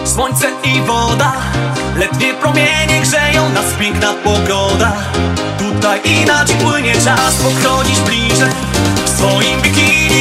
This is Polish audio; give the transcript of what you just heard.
Słońce i woda, letnie promienie grzeją nas, piękna pogoda. Tutaj inaczej płynie czas, podchodzisz bliżej w swoim bikini.